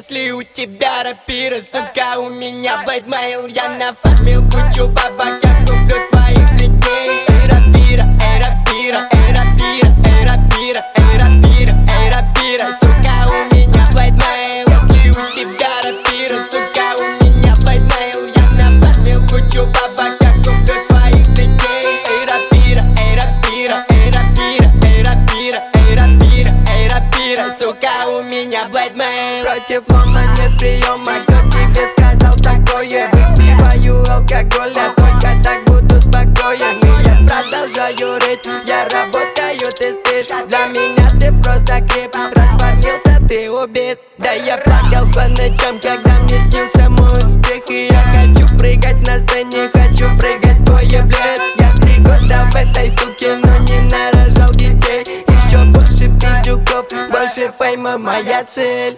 Если у тебя рапира, сука, у меня блэдмейл. Я нафармил кучу бабок, я куплю твоих людей. Эй, рапира, эй, рапира, эй, рапира, эй, рапира, эй, рапира, эй, рапира, сука, у меня блэдмейл. Если у тебя рапира, сука, у меня блэдмейл. Я нафармил кучу бабок, я куплю твоих людей. Эй, рапира, эй, рапира, эй, рапира, эй, рапира, эй, рапира, эй, рапира, сука, у меня блэдмейл. Против лома нет приема, кто тебе сказал такое? Выпиваю алкоголь, я только так буду спокоен. И я продолжаю рыть, я работаю, ты спишь. Для меня ты просто крип, расформился, ты убит. Да я плакал по ночам, когда мне снился мой успех. И я хочу прыгать на сцене, хочу прыгать в твой блед. Я 3 года в этой суке, но не нарожал детей. Еще больше пиздюков, больше фейма, моя цель.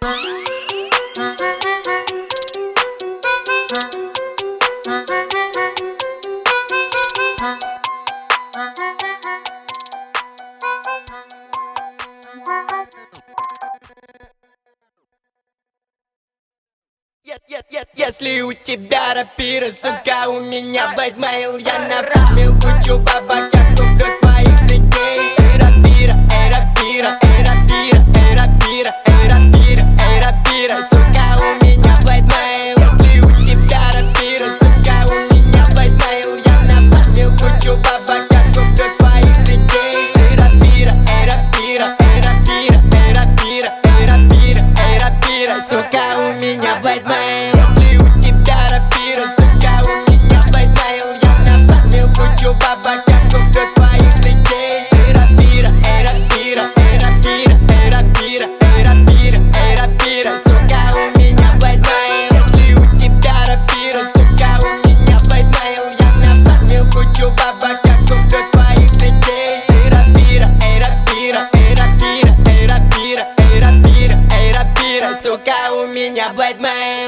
Если у тебя рапира, сука, у меня блэдмейл. Я нафармил кучу бабок, я куплю твоих людей. Эй, рапира, эй, рапира, эй, рапира, эй, рапира, эй, рапира, эй, рапира, сука, у меня блэдмейл. Если у тебя рапира, сука, у меня блэдмейл. Я нафармил кучу бабок, я куплю твоих людей. Эй, рапира, эй, рапира, эй, рапира, эй, рапира, эй, рапира, эй, рапира, сука, у меня блэдмейл. Если у тебя рапира, сука, у меня блэдмейл. Я нафармил кучу бабок, я куплю твоих людей. Эй, рапира, эй, рапира, эй, рапира, эй, рапира, эй, рапира, эй, рапира, сука, у меня блэдмейл. Если у тебя рапира, сука, у меня блэдмейл. Я нафармил кучу бабок, я куплю твоих людей. Эй, рапира, эй, рапира, эй, рапира, эй, рапира, эй, рапира, эй, рапира, сука, у меня блэдмейл.